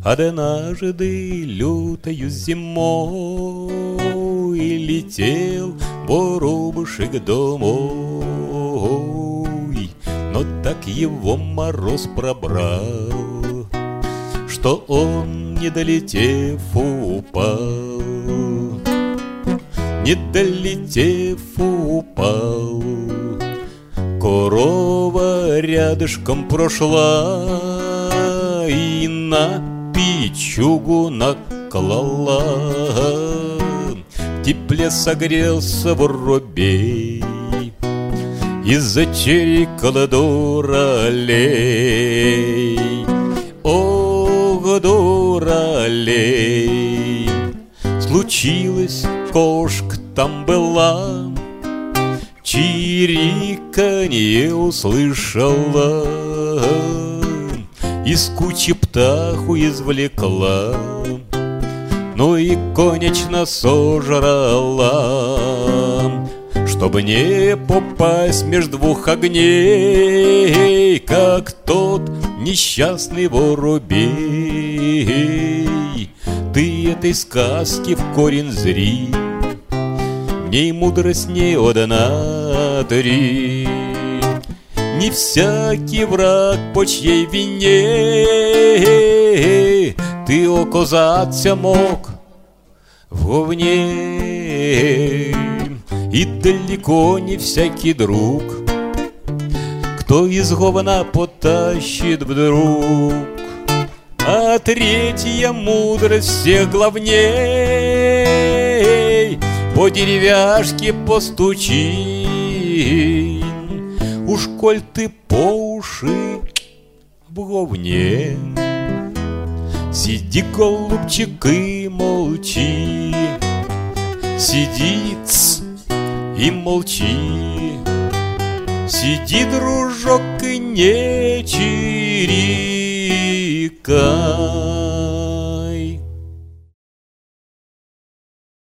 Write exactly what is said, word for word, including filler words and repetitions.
Однажды лютою зимой летел воробушек домой, но так его мороз пробрал, что он, не долетев, упал. Не долетев, упал. Корова рядышком прошла и на печугу наклала. В тепле согрелся воробей и зачирикала дуралей. Ох, дуралей! Случилось, кошка там была, чириканье услышала, из кучи птаху извлекла, ну и конечно сожрала, чтобы не попасть между двух огней, как тот несчастный воробей. Ты этой сказки в корень зри, в ней мудрость не одна три. Не всякий враг по чьей вине ты оказаться мог в говне. И далеко не всякий друг, кто из говна потащит вдруг. А третья мудрость всех главней: по деревяшке постучи, уж коль ты по уши в говне. Сиди, голубчик, и молчи, сиди ц, и молчи, сиди, дружок, и не чирикай.